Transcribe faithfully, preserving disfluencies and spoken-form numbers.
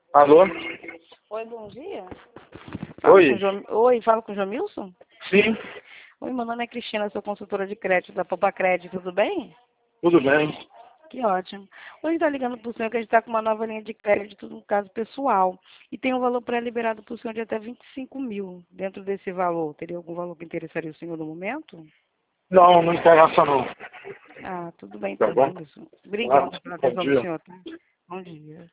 Alô? Oi, bom dia. Falo Oi? com o Jo- Oi, falo com o Jomilson? Sim, Oi, meu nome é Cristina, sou consultora de crédito da Poupa Crédito, tudo bem? tudo bem. Que ótimo. Hoje está ligando para o senhor que a gente está com uma nova linha de crédito no caso pessoal. E tem um valor pré-liberado para o senhor de até vinte e cinco mil. Dentro desse valor, teria algum valor que interessaria o senhor no momento? Não, não interessa não. Ah, tudo bem Tá então, bom? Jomilson. Ah, Obrigada pela bom atenção do dia. senhor, tá? Bom dia.